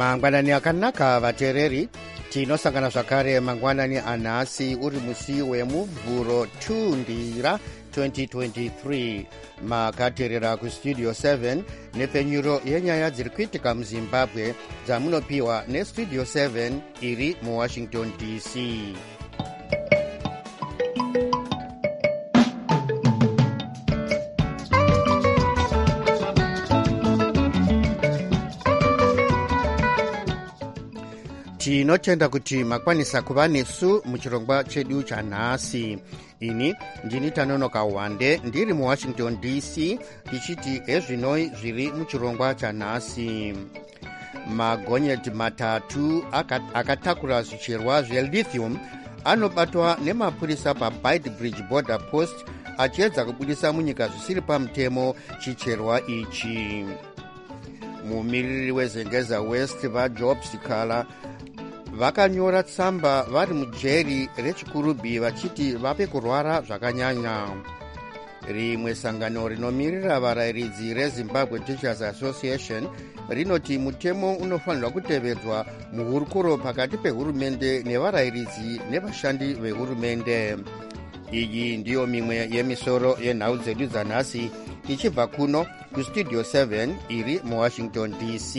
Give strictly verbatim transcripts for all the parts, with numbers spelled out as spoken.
mangwanani akanaka vateereri, tinosangana zvakare mangwanani anhasi uri musi wemuvhuro two ndira twenty twenty-three. makateerera kustudio seven nepfenyuro yenyaya dziri kuitika muzimbabwe dzamunopiwa nestudio seven iri muwashington D C. tinotenda kuti makwanisa kuva nesu muchirongwa chedu chanhasi. ini ndini Tanonoka Wande ndiri muwashington D C tichiti ezvinoi zviri muchirongwa chanhasi. magonyeti matatu akatakura zvicherwa zvelithium anobatwa nemapurisa paBeitbridge border post achiedza kubudisa munyika zvisiri pamutemo chicherwa ichi. mumiriri wezengeza west vajob sikala vakanyora tsamba vari mujeri rechikurubi vachiti vape kurwara zvakanyanya. rimwe sangano rinomirira varayiridzi rezimbabwe Teachers Association rinoti mutemo unofanirwa kutevedzwa muhurukuro pakati pehurumende nevarayiridzi nevashandi vehurumende. iyi ndiyo mimwe yemisoro yenhau dzedu dzanhasi ichibva kuno kustudio seven iri muwashington D C.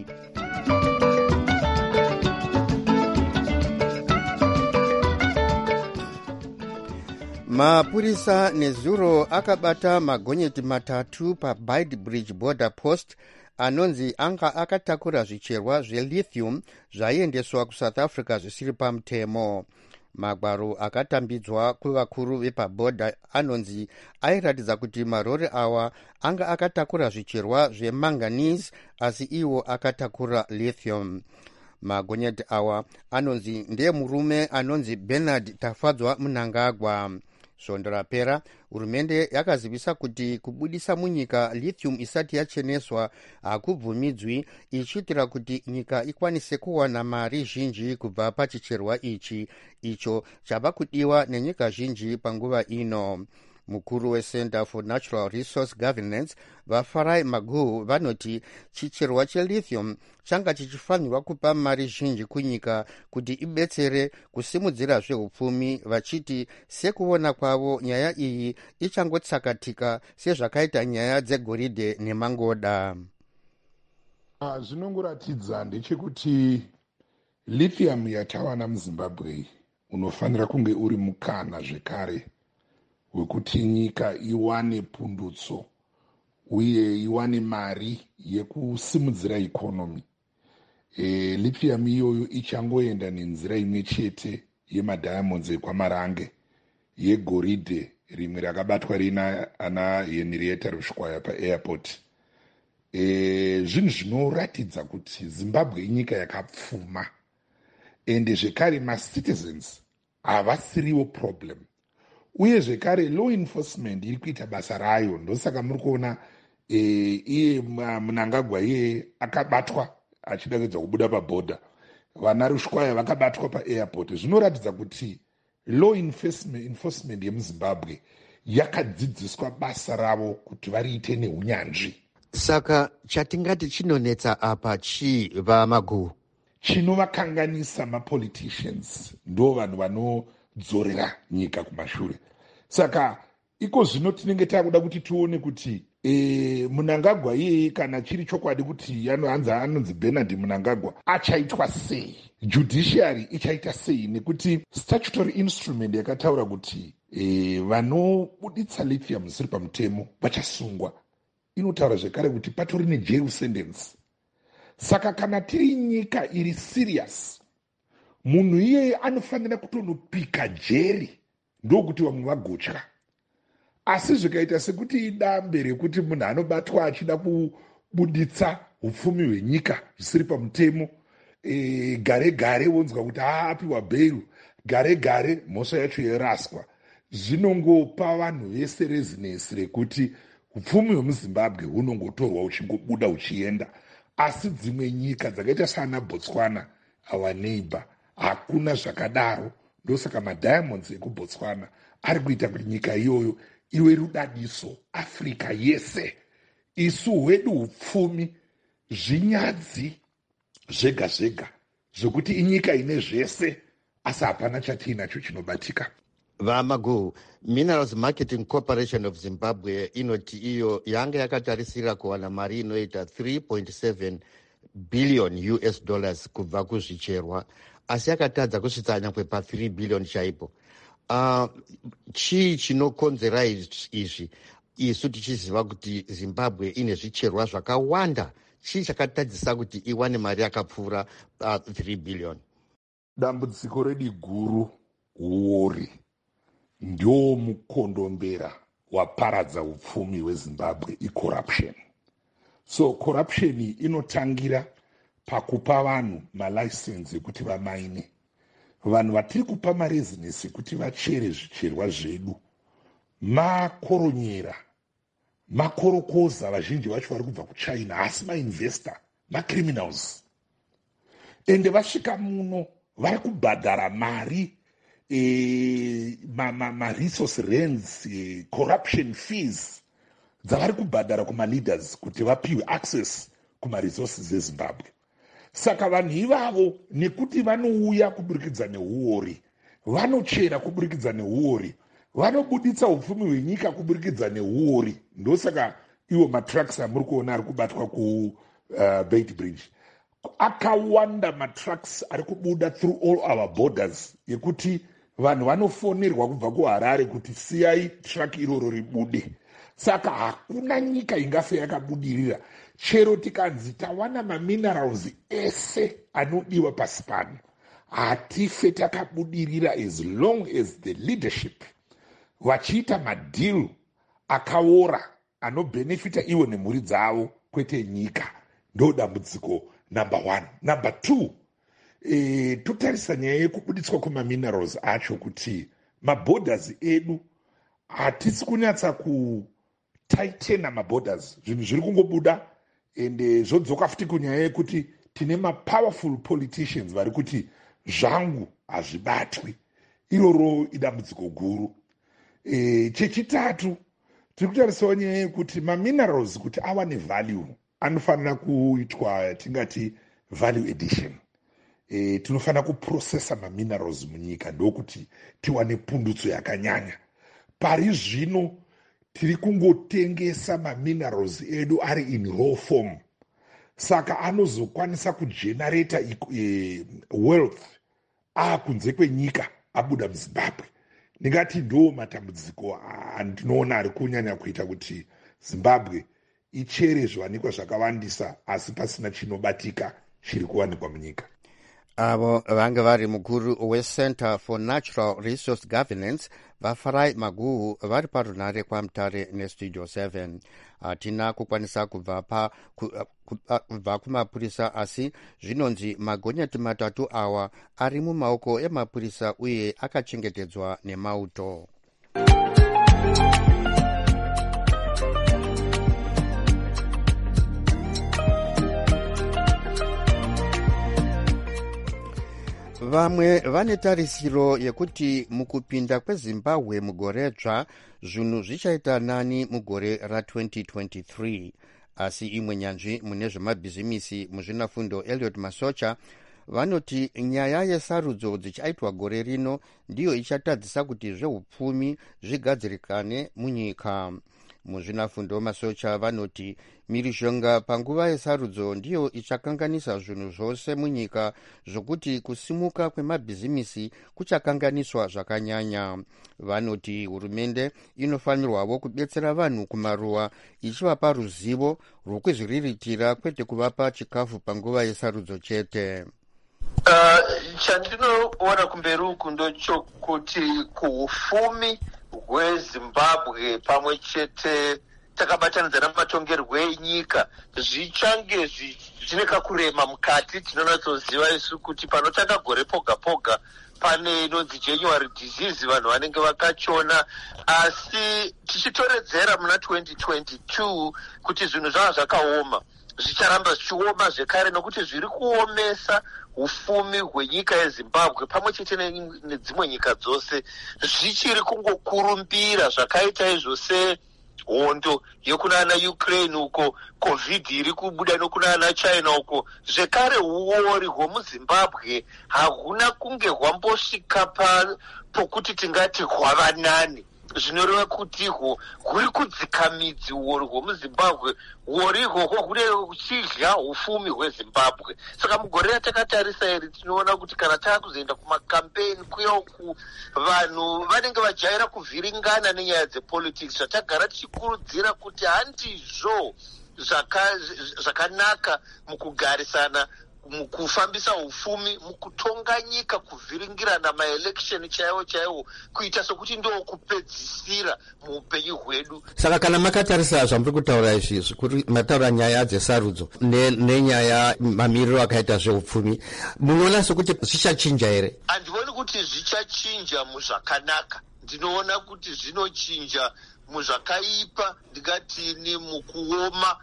mapurisa nezuro akabata magonyeti matatu paBeitbridge border post anonzi anga akatakura zvicherwa zvelithium zvaiendeswa kusouth africa zvisiri pamutemo. magwaro akatambidzwa kuvakuru vepabhodha anonzi airatidza kuti marori awa anga akatakura zvicherwa zvemanganese asi iwo akatakura lithium. magonyeti awa anonzi ndeemurume anonzi Bernard Tafadzwa Mnangagwa. svondo rapera hurumende yakazivisa kuti kubudisa munyika lithium isati yacheneswa hakubvumidzwi, ichiitira kuti nyika ikwanise kuwana mari zhinji kubva pachicherwa ichi icho chava kudiwa nenyika zhinji panguva ino. mukuru wecenter for natural resource governance vafarai maguhu vanoti chicherwa chelithium changa chichifanirwa kupa mari zhinji kunyika kuti ibetsere kusimudzira zveupfumi, vachiti sekuona kwavo nyaya iyi ichangotsakatika sezvakaita nyaya dzegoridhe nemangoda. zvinongoratidza ndechekuti lithium yatawana muzimbabwe unofanira kunge uri mukana zvekare wekuti nyika iwane pundutso uye iwane mari yekusimudzira ikonomi. E, lithium iyoyo ichangoenda nenzira imwe chete yemadiamonds ekwamarange, yegoridhe rimwe rakabatwa rina ana Henrietta Rushwaya paairport. E, zvinhu zvinoratidza kuti zimbabwe inyika yakapfuma ende zvekare macitizens havasiriwo problem. uye zvekare law enforcement iri kuita basa rayo. ndosaka muri kuona e, iye Mnangagwa iye akabatwa achida kuedza kubuda pabhodha, vana Rushwaya vakabatwa paairport. zvinoratidza kuti law enforcement yemuzimbabwe yakadzidziswa basa ravo kuti variite neunyanzvi. saka chatingati chinonetsa apa chii vamaguhu? chinovakanganisa mapoliticians ndo vanhu vanodzorera nyika kumashure. saka iko zvino tinenge takuda kuti tione kuti e, Mnangagwa iyeye kana chiri chokwadi kuti hanza anonzi Bernard Mnangagwa achaitwa sei, judiciary ichaita sei, nekuti statutory instrument yakataura kuti e, vanobuditsa lithium zvisiri pamutemo vachasungwa. inotaura zvekare kuti patori nejail sentence. saka kana tiri nyika iri serious, munhu iyeye anofanira kutonopika jeri ndokuti vamwe vagotya. asi zvikaita sekuti idambe rekuti munhu anobatwa achida kubuditsa upfumi hwenyika zvisiri pamutemo, e, gare gare wonzwa kuti aapiwa bheiru, gare gare mhosva yacho yeraswa, zvinongopa vanhu vese rezinesi rekuti upfumi hwemuzimbabwe hunongotorwa uchingobuda uchienda. asi dzimwe nyika dzakaita sana Botswana, our neighbor, hakuna zvakadaro. ndosaka madiamonds ekubotswana ari kuita kuti nyika iyoyo iwe rudadiso. afrika yese isu hwedu upfumi, zvinyadzi zvega zvega zvokuti inyika ine zvese asi hapana chatiinacho chinobatika. vamagu Minerals Marketing Corporation of Zimbabwe inoti iyo yanga yakatarisira kuwana mari inoita three point seven billion U S dollars kubva kuzvicherwa asi yakatadza kusvitsa nyangwe pa three billion chaipo. Uh, chii chinokonzera izvi? Isu tichiziva kuti Zimbabwe ine zvicherwa zvakawanda. Chii chakatadzisa kuti iwane mari yakapfuura uh, three billion? Dambudziko redu guru uori ndio mukondombera waparadza upfumi hweZimbabwe icorruption. So corruption inotangira pakupa vanhu malicense ekuti vamaine. Vanhu vatiri kupa marezinesi kuti vachere zvicherwa zvedu makoronyera, makorokoza, vazhinji vacho vari kubva kuChina, asi mainvestor, macriminals. Ende vasvika muno vari kubhadhara mari e, ma, ma, ma resource rents, e, corruption fees dzavari kubhadhara kuma-leaders kuti vapiwe access kuma-resources eZimbabwe. Saka vanhu ivavo nekuti vanouya kuburikidza neuori, vanochera kuburikidza neuori, vanobuditsa upfumi hwenyika kuburikidza neuori. Ndosaka iwo matrucks amuri kuona ari kubatwa kuBeit uh, Bridge. Akawanda matrucks ari kubuda through all our borders yekuti vanhu vanofonerwa kubva kuHarare kuti siyai truck iroro ribude. Saka hakuna nyika ingafe yakabudirira chero tikanzi tawana maminerals ese anodiwa pasi pano. Hatife takabudirira as long as the leadership vachiita madeal akaora anobenefita iwo nemhuri dzavo kwete nyika. Ndo dambudziko number one. Number two, e, totarisa nyaya yekubuditswa kwemaminerals acho kuti maborders edu hatisi kunyatsa kutaitena maborders. Zvinhu zviri kungobuda ende zvodzoka futi kunyaya yekuti tine mapowerful politicians vari kuti zvangu hazvibatwi. Iroro idambudziko guru. E, chechitatu tiri kutarisawo nyaya yekuti maminerals kuti awane value anofanira kuitwa tingati value addition. E, tinofanira kuprocessa maminerals munyika ndokuti tiwane pundutso yakanyanya. Pari zvino tiri kungotengesa maminerals edu ari in raw form. Saka anozokwanisa kugenerata e, wealth akunze kwenyika abuda muZimbabwe. Ndingati ndo matambudziko andinoona ari kunyanya kuita kuti Zimbabwe ichere zviwanikwa zvakawandisa asi pasina chinobatika chiri kuwanikwa munyika. Avo vange vari mukuru weCenter for Natural Resource Governance vaFarai Maguhu vari parunare kwaMutare neStudio seven. Hatina kukwanisa kubva pa kubva kumapurisa asi zvinonzi magonyeti matatu awa ari mumaoko emapurisa uye akachengetedzwa nemauto. Vamwe vane tarisiro yekuti mukupinda kweZimbabwe mugore dzva zvinhu zvichaita nani mugore ratwenty twenty-three. Asi imwe nyanzvi mune zvemabhizimisi muzvinafundo Elliot Masocha vanoti nyaya yesarudzo dzichaitwa gore rino ndiyo ichatadzisa kuti zveupfumi zvigadzirikane munyika. Muzvinafundo Masocha vanoti mhirizhonga panguva yesarudzo ndiyo ichakanganisa zvinhu zvose munyika zvokuti kusimuka kwemabhizimisi kuchakanganiswa zvakanyanya. Vanoti hurumende inofanirwawo kubetsera vanhu kumaruwa ichivapa ruzivo rwokuzviriritira kwete kuvapa chikafu panguva yesarudzo chete. Uh, chandinoona kumberi uku ndochokuti kuufumi hweZimbabwe pamwe chete takabatanidza namatongerwo enyika zvichange zvine kakurema mukati. Tinonatsoziva isu kuti panotanga gore poga poga pane inonzi January disease vanhu vanenge vakachona, asi tichitoredzera muna twenty twenty-two kuti zvinhu zvava zvakaoma zvicharamba zvichioma zvekare nokuti zviri kuomesa ufumi hwenyika yeZimbabwe pamwe chete nedzimwe nyika dzose zvichiri kungokurumbira zvakaita izvo hondo yekunana Ukraine uko, covid iri kubuda nokunana China uko, zvekare uori hwemuZimbabwe hahuna kunge hwambosvika pa pokuti tingati hwava nani. Zvinoreva kuti ho huri kudzika midzi uori hwemuZimbabwe, uori ihwohwo huri kuchidya ufumi hweZimbabwe. Saka mugore ratakatarisa iri tinoona kuti kana taakuzoenda kumakampeni kuya uku, vanhu vanenge vajaira kuvhiringana nenyaya dzepolitics, zvatagara tichikurudzira kuti handizvo zvakanaka mukugarisana, mukufambisa ufumi, mukutonga nyika, kuvhiringirana maelection chaiwo chaiwo, kuita sokuti ndo kupedzisira muupenyu hwedu. Saka kana makatarisa zvamuri kutaura izvi, zvikuru mataura nyaya dzesarudzo nenyaya mamiriro akaita zveupfumi, munoona sokuti zvichachinja here? Handivoni kuti zvichachinja muzvakanaka. Ndinoona kuti zvinochinja muzvakaipa, ndingatini mukuoma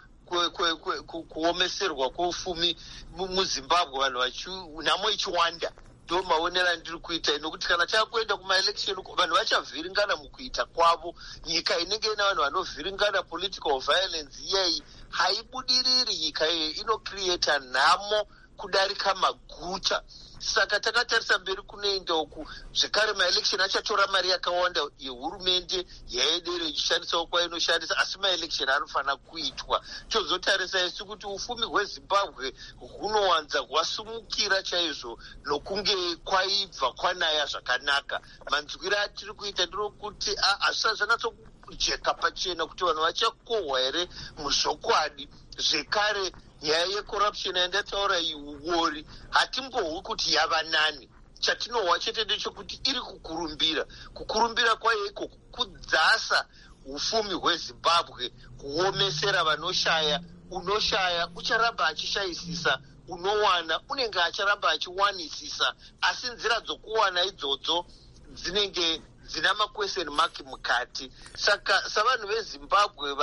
kuomeserwa kweufumi muZimbabwe, vanhu nhamo ichiwanda. Ndo maonera ndiri kuita nokuti kana takuenda kumaelection vanhu vachavhiringana mukuita kwavo. Nyika inenge ina vanhu vanovhiringana, political violence iyei haibudiriri. Nyika iyi inocreata nhamo kudarika maguta. Saka takatarisa mberi kunoenda uku, zvekare maelection achatora mari yakawanda yehurumende yaedere ichishandisawo kwainoshandisa, asi maelection anofanira kuitwa. Tozotarisa isu kuti ufumi hweZimbabwe hunowanza hwasumukira chaizvo nokunge kwaibva kwanaya zvakanaka. Manzwiro atiri kuita nderokuti hazvisati zvanyatsojeka pachena kuti vanhu vachakohwa here muzvokwadi. Zvekare nyaya yecorruption yandataura iuori hatimbohwi kuti yava nani. Chatinohwa chete ndechekuti iri kukurumbira. Kukurumbira kwayo iko kudzasa ufumi hweZimbabwe, kuomesera vanoshaya. Unoshaya ucharamba achishayisisa, unowana unenge acharamba achiwanisisa, asi nzira dzokuwana idzodzo dzinenge dzina maquestion mark mukati. Saka savanhu veZimbabwe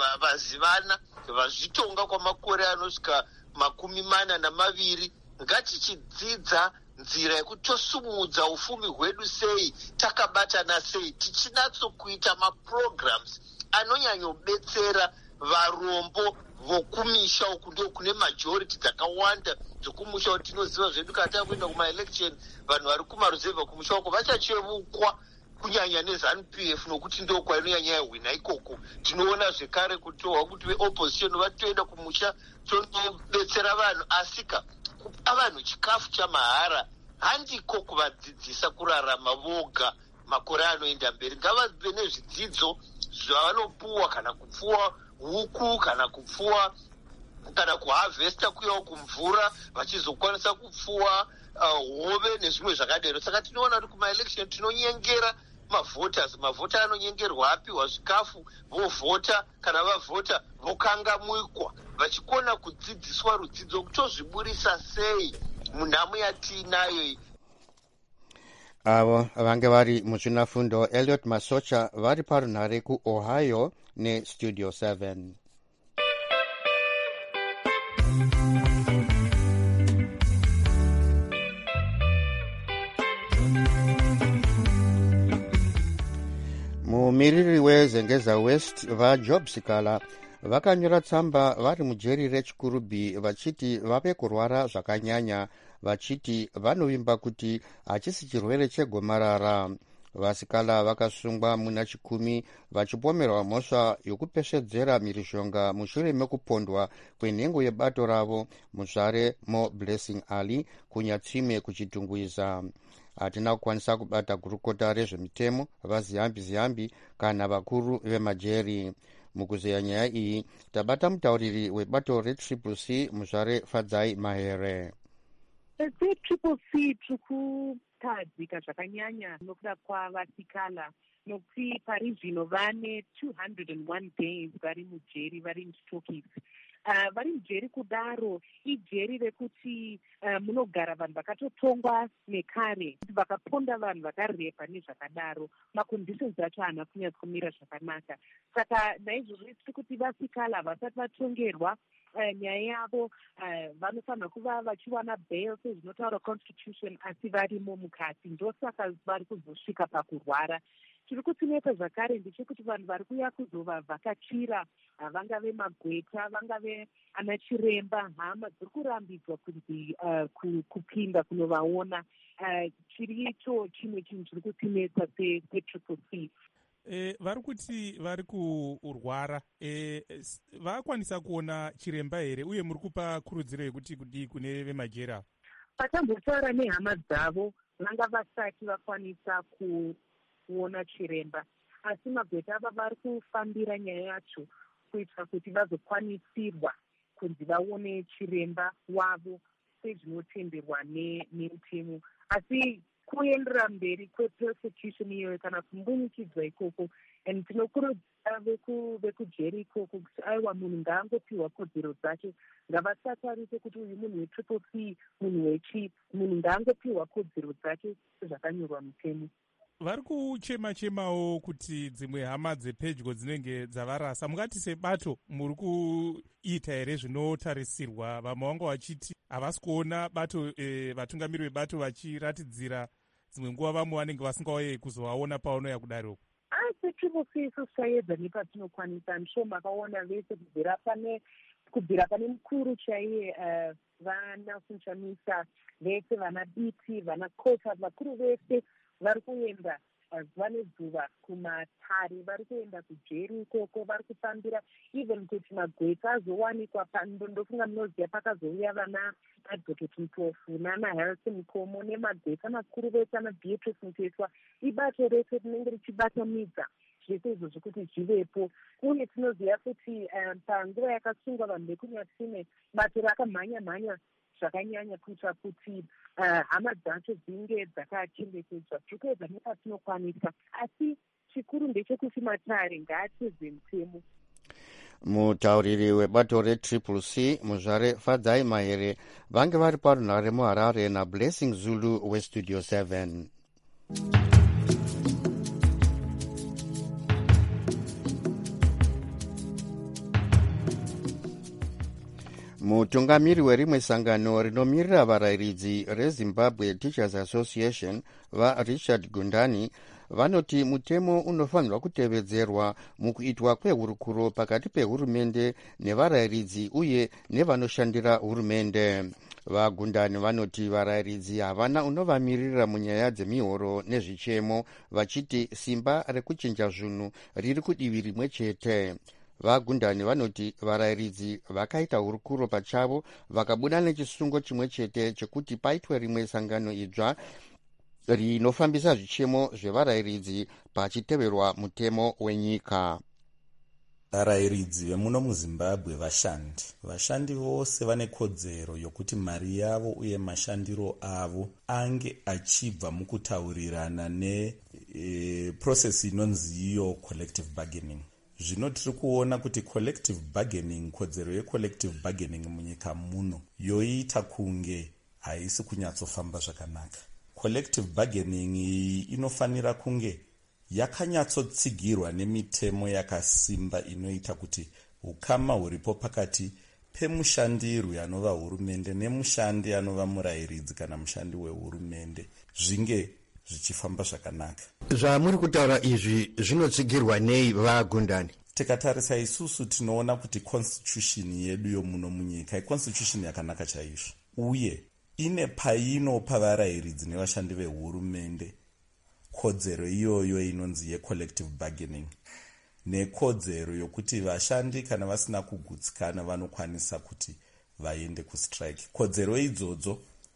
vazivana vazvitonga kwamakore anosvika makumi mana namaviri, ngatichidzidza nzira yekuti tosumudza ufumi hwedu sei, takabatana sei, tichinatsokuita maprograms anonyanyobetsera varombo vokumisha uku. Ndio kune majority dzakawanda dzokumusha kuti tinoziva zvedu kana takuenda kumaelection, vanhu vari kumaruzevha kumusha uko vachachevukwa kunyanya neZANU-P F nokuti ndo kwainonyanya yahwina ikoko. Tinoona zvekare kutohwa kuti veopposition vatoenda kumusha tonobetsera vanhu, asika kupa vanhu chikafu chamahara handiko kuvadzidzisa kurarama voga makore anoenda mberi. Ngavave nezvidzidzo zvavanopuwa, kana kupfuwa huku, kana kupfuwa, kana kuhavhesta kuyawo kumvura, vachizokwanisa kupfuwa hove uh, nezvimwe zvakadero. Saka tinoona kuti kumaelection tinonyengera mavoters. Mavota anonyengerwa apiwa zvikafu, vovhota, kana vavhota vokangamukwa, vachikona kudzidziswa rudzidzo kutozviburisa sei munhamo yatiinayo iyi. Avo vange vari muzvinafundo Elliot Masocha vari parunhare kuOhio neStudio seven. Mumiriri weZengeza West vaJob Sikala vakanyora tsamba vari mujeri reChikurubi vachiti vave kurwara zvakanyanya, vachiti vanovimba kuti hachisi chirwere chegomarara. Vasikala vakasungwa muna chikumi vachipomerwa mhosva yokupesvedzera mhirizhonga mushure mekupondwa kwenhengo yebato ravo muzvare Mo Blessing Ali kunyatsime kuchitungwiza. Hatina kukwanisa kubata gurukota rezvemitemo vaziyambi ziyambi kana vakuru vemajeri. Mukuzeya nyaya iyi tabata mutauriri webato retriple C muzvare Fadzai Mahere. Triple C tikutadzika zvakanyanya nokuda kwavasikala nokuti pari zvino vane two hundred one days vari mujeri, vari muchitokisi. Uh, vari mujeri kudaro ijeri rekuti uh, munogara vanhu vakatotongwa nekare, vakaponda vanhu vakarepa nezvakadaro. Maconditions acho haana kunyatsokumira zvakanaka. Saka naizvozvo tiri kuti vasikala vasati vatongerwa uh, nyaya yavo uh, vanofanira kuva vachiwana bail sezvinotaura constitution, asi varimo mukati. Ndosaka vari kuzosvika pakurwara. chiri kutinetsa zvakare ndechekuti vanhu vari kuya kuzovavhakachira, vangave magweta, vangave ana chiremba, hama dziri kurambidzwa kunzi uh, kupinda kunovaona. Uh, chiri icho chimwe chinhu chiri kutinetsa setriple C. E, vari kuti vari kurwara e, vakwanisa kuona chiremba here, uye muri kupa kurudziro yekuti kudii kune vemajera? Vatambotaura nehama dzavo vanga vasati vakwanisa kuona chiremba, asi magweta ava vari kufambira nyaya yacho kuitira kuti vazokwanisirwa kunzi vaone chiremba wavo sezvinotenderwa nemutemo. Asi kuendera mberi kwepersecution iyoyo kana kumbunikidzwa ikoko, and tinokurudzira vekujeri ikoko kuti aiwa munhu ngaangopiwa kodzero dzake, ngavasatarise kuti uyu munhu wetriple C, munhu wechi, munhu ngaangopiwa kodzero dzake sezvakanyorwa mutemo. Vari kuchema-chemawo kuti dzimwe hama dzepedyo dzinenge dzavarasa. Mungati sebato muri kuita here zvinotarisirwa? Vamwe vanga vachiti havasi kuona bato, e, vatungamiri vebato vachiratidzira dzimwe nguva vamwe vanenge vasingauye kuzovaona paunoya kudaroko. Asi triple C isu saedza nepatinokwanisa. Ndisho makaona vese kubvira pane kubvira pane mukuru chaiye uh, vaNelson Chamisa, vese vana Biti, vana Kota, vakuru vese vari kuenda zuva nezuva kumatare, vari kuenda kujeri ikoko, vari kufambira even kuti magweta azowanikwa. Ndofunga munoziva pakazouya vana advocate Mpofu nana Harrison Mkomo nemagweta makuru vese ana Beatrice Mtetwa. Ibato rese rinenge richibatanidza zvese izvozvo kuti zvivepo, uye tinoziva kuti um, panguva yakasungwa vanhu vekunyatine bato rakamhanya-mhanya zvakanyanya kuitira kuti uh, hama dzacho dzinge dzakachengetedzwa. Tiri kuedza nepatinokwanisa, asi chikuru ndechekuti matare ngaatedze mutemo. Mutauriri webato retriple C muzvare Fadzai Mahere vange vari parunhare muHarare naBlessing Zulu westudio seven. Mutungamiri werimwe sangano rinomirira varayiridzi reZimbabwe Teachers Association vaRichard Gundani vanoti mutemo unofanirwa kutevedzerwa mukuitwa kwehurukuro pakati pehurumende nevarayiridzi uye nevanoshandira hurumende. Vagundani vanoti varayiridzi havana unovamirira munyaya dzemihoro nezvichemo, vachiti simba rekuchinja zvinhu riri kudivi rimwe chete. Vagundani vanoti varayiridzi vakaita hurukuro pachavo vakabuda nechisungo chimwe chete chekuti paitwe rimwe sangano idzva rinofambisa zvichemo zvevarayiridzi pachiteverwa mutemo wenyika. Varayiridzi vemuno muZimbabwe vashandi. Vashandi vose vane kodzero yokuti mari yavo uye mashandiro avo ange achibva mukutaurirana ne e, process inonzi iyo collective bargaining. Zvino tiri kuona kuti collective bargaining, kodzero yecollective bargaining munyika muno yoita kunge haisi kunyatsofamba zvakanaka. Collective bargaining inofanira kunge yakanyatsotsigirwa nemitemo yakasimba inoita kuti ukama huripo pakati pemushandirwi anova hurumende nemushandi anova murayiridzi kana mushandi wehurumende zvinge zvichifamba zvakanaka. Zvamuri kutaura izvi zvinotsigirwa nei Vagundani? Tikatarisa isusu tinoona kuti constitution yedu yomuno munyika iconstitution yakanaka chaizvo, uye ine painopa varayiridzi nevashandi vehurumende kodzero iyoyo inonzi yecollective bargaining, nekodzero yokuti vashandi kana vasina kugutsikana vanokwanisa kuti vaende kustrike. Kodzero idzodzo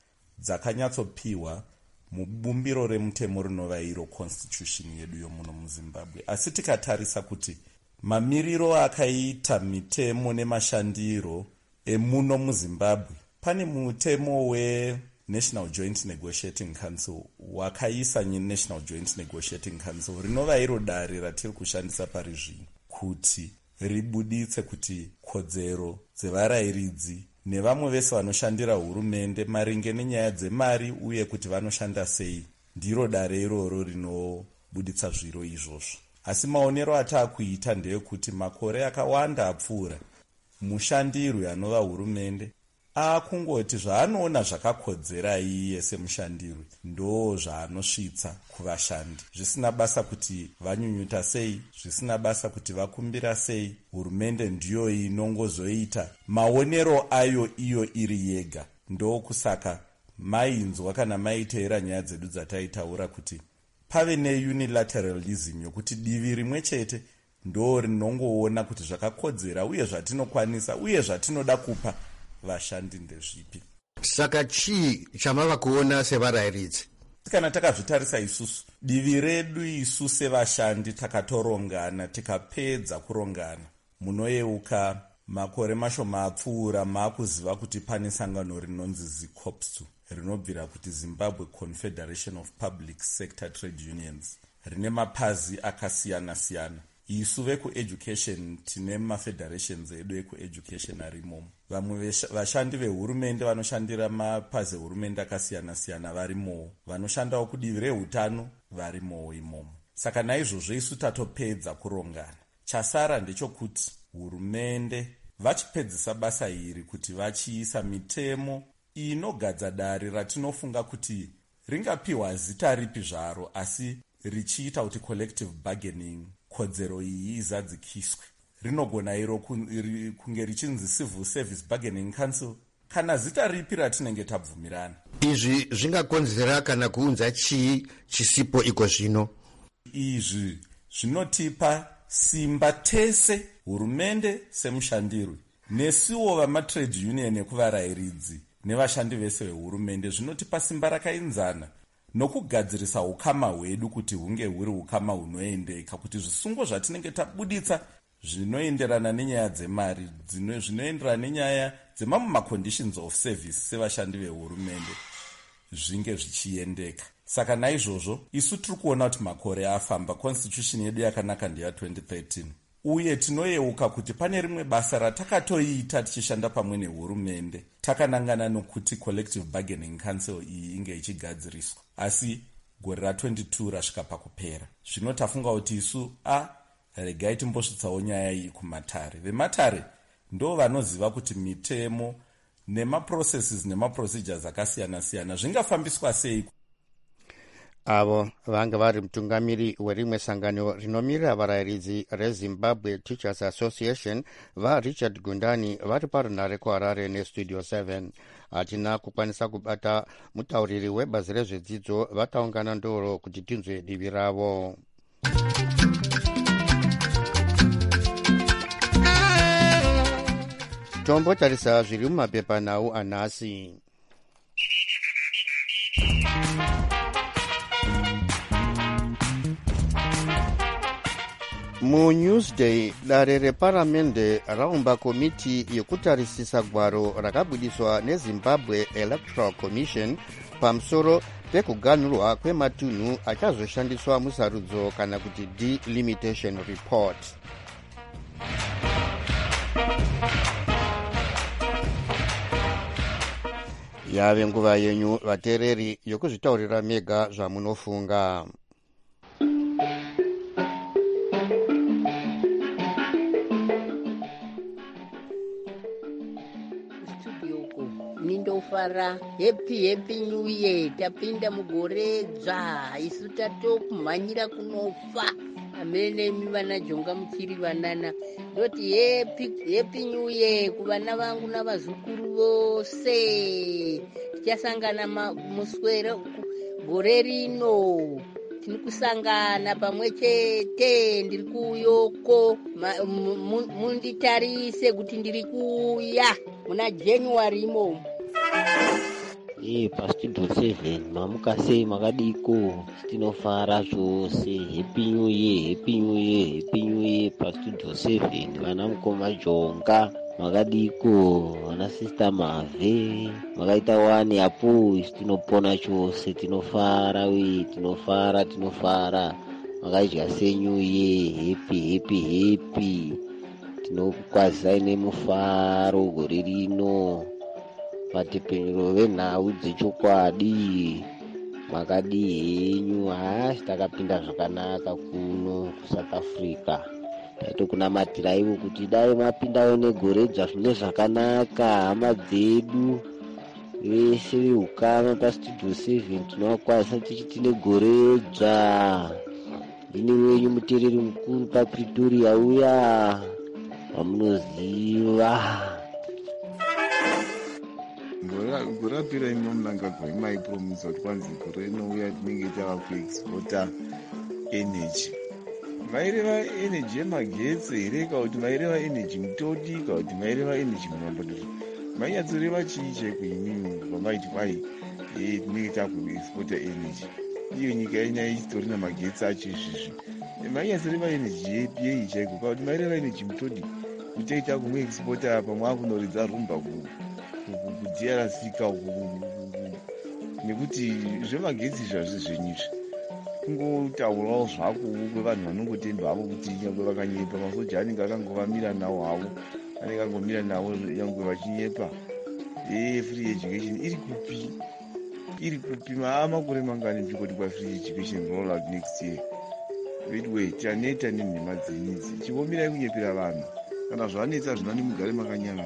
dzakanyatsopiwa mubumbiro remutemo rinova iro constitution yedu yomuno muZimbabwe. Asi tikatarisa kuti mamiriro akaita mitemo nemashandiro emuno muZimbabwe, pane mutemo weNational Joint Negotiating Council wakaisa National Joint Negotiating Council rinova iro dare ratiri kushandisa pari zvino kuti ribuditse kuti kodzero dzevarayiridzi nevamwe vese vanoshandira hurumende maringe nenyaya dzemari uye kuti vanoshanda sei, ndiro dare iroro rinobuditsa zviro izvozvo. Asi maonero ataakuita ndeyekuti makore akawanda apfuura, mushandirwi anova hurumende akungoti zvaanoona zvakakodzera iye semushandirwi ndo zvaanosvitsa kuvashandi, zvisina basa kuti vanyunyuta sei, zvisina basa kuti vakumbira sei. Hurumende ndiyo inongozoita maonero ayo iyo iri yega. Ndokusaka mainzwa kana maiteera nyaya dzedu dzataitaura kuti pave neunilateralism yokuti divi rimwe chete ndo rinongoona kuti zvakakodzera uye zvatinokwanisa uye zvatinoda kupa vashandi ndezvipi. Saka chii chamava kuona sevarayiridzi? Kana takazvitarisa isusu, divi redu isu sevashandi takatorongana, tikapedza kurongana, munoyeuka makore mashoma apfuura maakuziva kuti pane sangano rinonzi ZICOPSU rinobvira kuti Zimbabwe Confederation of Public Sector Trade Unions, rine mapazi akasiyana-siyana. Isu vekueducation tine mafederations edu ekueducation arimomo. Vamwe vashandi vehurumende vanoshandira mapazi ehurumende akasiyana-siyana varimowo, vanoshandawo kudivi rehutano varimowo imomo. Saka naizvozvo isu tatopedza kurongana. Chasara ndechokuti hurumende vachipedzisa basa iri kuti vachiisa mitemo inogadza dare ratinofunga kuti ringapiwa zita ripi zvaro asi richiita kuti collective bargaining kodzero iyi izadzikiswe. Rinogona iro kunge richinzi Civil Service Bargaining Council kana zita ripi ratinenge tabvumirana. Izvi zvingakonzera kana kuunza chii chisipo iko zvino? Izvi zvinotipa simba tese, hurumende semushandirwi nesuwo vamatrade union ekuvarayiridzi nevashandi vese vehurumende, zvinotipa simba rakainzana nokugadzirisa ukama hwedu kuti hunge huri ukama hunoendeka, kuti zvisungo zvatinenge tabuditsa zvinoenderana nenyaya dzemari, zvinoenderana nenyaya dzemamwe maconditions of service sevashandi vehurumende zvinge zvichiendeka. Saka naizvozvo isu tiri kuona kuti makore afamba, constitution yedu yakanaka ndeya twenty thirteen, uye tinoyeuka kuti pane rimwe basa ratakatoita tichishanda pamwe nehurumende, takanangana nokuti collective bargaining council iyi inge ichigadziriswa, asi gore ra twenty-two rasvika pakupera. Zvino tafunga kuti isu a regai timbosvitsawo nyaya iyi kumatare. Vematare ndo vanoziva kuti mitemo nemaprocesses nemaprocedures akasiyana-siyana zvingafambiswa sei. Avo vanga vari mutungamiri werimwe sangano rinomirira varayiridzi reZimbabwe Teachers Association vaRichard Gundani vari parunhare kuHarare neStudio seven. Hatina kukwanisa kubata mutauriri webazi rezvedzidzo, vataungana ndoro kuti tinzwe divi ravo. Tombotarisa zviri mumapepanhau anhasi. MuNewsday, dare reparamende raumba komiti yekutarisisa gwaro rakabudiswa neZimbabwe Electoral Commission pamusoro pekuganhurwa kwematunhu achazoshandiswa musarudzo kana kuti delimitation report. Yave nguva yenyu vateereri yokuzvitaurira mega zvamunofunga. Mindofara happy happy new year, tapinda mugore dzva, isu tatokumhanyira kunofa. Amene mivana jonga muchiri vanana ndoti happy happy new year kuvana vangu navazukuru vose. Tichasangana muswera gore rino, tiri kusangana pamwe chete. Ndiri kuyoko, munditarise kuti ndiri kuya muna January imo. Eh, pastudio seven mamuka sei makadiko, tinofara chose. Happy new year, happy new year, happy new year pastudio seven. Vana mukoma jonga makadiko, vana sister Mave makaita wani apo, tinopona chose, tinofara we, tinofara tinofara makaidya se new year. Happy happy happy, tinokwazisa ine mufaro gore rino. Vatipindiro venhau dzechokwadi makadi henyu. Haasi takapinda zvakanaka kuno kuSouth Africa, tatokunamatira ivo kuti dai mapindawo negoredza zvine zvakanaka. Hama dzedu vese veukama pastudio seven tinowakwanisa tichiti negoredza. Ndini wenyu muteereri mukuru papretoria uya wamunoziva. Gore rapera ino Mnangagwa imaipromisa kuti kwanzi gore inouya tinenge tava kuexpota energy. Maireva energy yemagetsi here kana kuti maireva energy mutodi kana kuti maireva energy mumabhodhoro? Mainyatsireva chii chaiko imimi pamaiti kwai tinenge takuexpota energy? Iyo nyika ina ichitori namagetsi acho izvizvi. Mainyatsireva energy yepi yei chaiko kana kuti maireva energy mutodi kuti takumweexpota apa mwakunoridza rumba ku kudziarasika nekuti zvemagetsi zvazvi zvenyizvi kungotaurawo zvako kwevanhu vanongotemba havo kuti nyangwe vakanyepa masoja anenge akangovamira nawo havo anenge angomira nawo nyangwe vachinyepa. e free education iri kupi iri kupi maa makore mangani ndikoti kwa free education roll out next year? Wait wait, taneta nenhema dzenidzi chivomira kunyepera vanhu kana zvanetsa zvinani mugare makanyarara.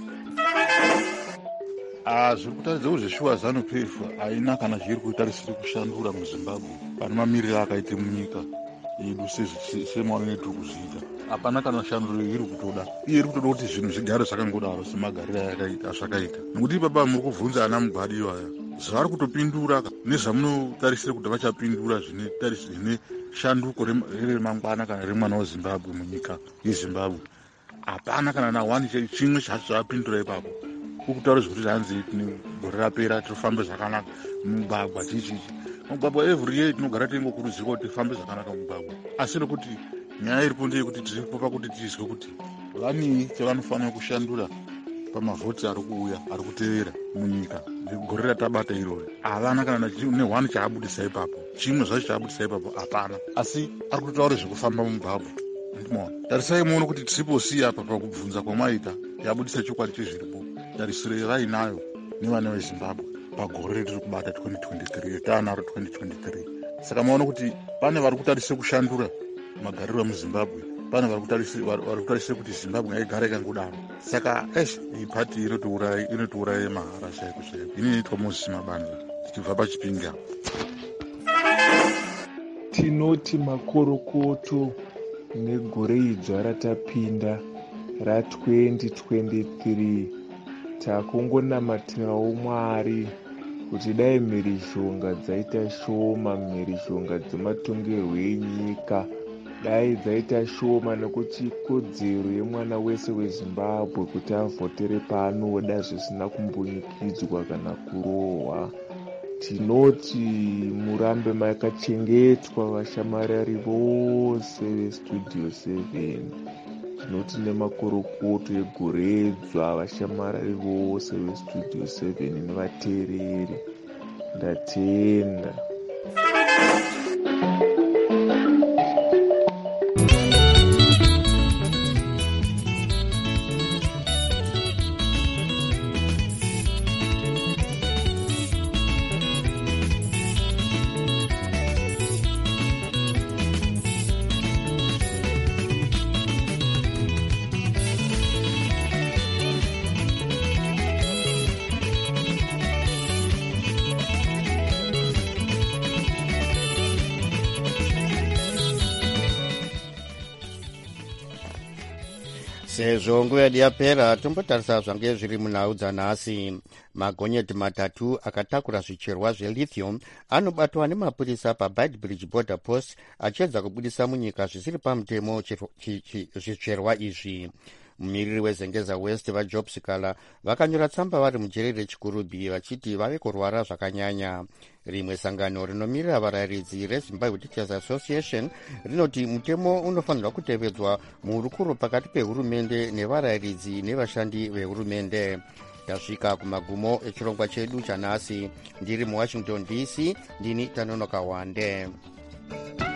zviri kutaridza kuti zveshuwa zanu P F haina kana zviri kutarisiri kushandura muZimbabwe pane mamiriro akaite munyika yedu semaonero tiri kuzviita. Hapana kana shanduro iri kutoda, iye iri kutoda kuti zvinhu zvigare zvakangodaro semagariro azvakaita. Nekuti ipapa muri kubvunza ana Mugwadi ivaya zvavari kutopindura nezvamunotarisira kuti vachapindura zvine shanduko remangwana kana remwana weZimbabwe munyika yeZimbabwe. Hapana kana na one chimwe chacho zvapindura ipapo. Kukutaura zvekuti zvanzi gore rapera tirifambe zvakanaka mugwagwa chichichi. Mugwagwa every year tinogara tingokurudzirwa kuti tifambe zvakanaka mugwagwa. Asi nekuti nyaya iripo ndeyekuti tiripo pakuti tizwe kuti vanii chavanofanira kushandura pamavhoti ari kuuya ari kutevera munyika. Gore ratabata iroro havana kana nehwani chaabudisa ipapo, chimwe zvacho chaabudisa ipapo hapana. Asi ari kutotaura zvekufamba mugwagwa. Tarisai muone kuti triple C apa pakubvunza kwamaita yabudisa chokwadi chezviripo. Tarisiro vainayo nevana veZimbabwe pagore retiri kubata twenty twenty-three retaanaro twenty twenty-three. Saka maona kuti pane vari kutarisira kushandura magariro emuZimbabwe, pane vari kutarisira kuti Zimbabwe ngaigare ikangodaro. Saka esh ipati inotiuraya mahara chaiko chaiko. Ini inoitwa Moses Mabandla tichibva paChipinge. Tinoti makorokoto negore idzva ratapinda ratwenty twenty-three takungonamatirawo Mwari kuti dai mhirizhonga dzaita shoma, mhirizhonga dzematongerwo enyika dai dzaita shoma, nekuti kodzero yemwana wese weZimbabwe kuti avhotere paanoda zvisina kumbunyikidzwa kana kurohwa. Tinoti murambe makachengetwa vashamarari vose vestudio seven. Tinoti nemakorokoto egoredzwa vashamarari vose vestudio seven nevateereri. Ndatenda. sezvo nguva yedu yapera tombotarisa zvange zviri munhau dzanhasi. Magonyeti matatu akatakura zvicherwa zvelithium anobatwa nemapurisa paBeitbridge border post achiedza kubudisa munyika zvisiri pamutemo zvicherwa izvi. Mumiriri wezengeza west vaJob Sikala vakanyora tsamba vari mujeri rechikurubi vachiti vave kurwara zvakanyanya. Rimwe sangano rinomirira varayiridzi reZimbabwe Teachers Association rinoti mutemo unofanirwa kutevedzwa muhurukuro pakati pehurumende nevarayiridzi nevashandi vehurumende. Tasvika kumagumo echirongwa chedu chanhasi. Ndiri muWashington D C, ndini Tanonoka Wande.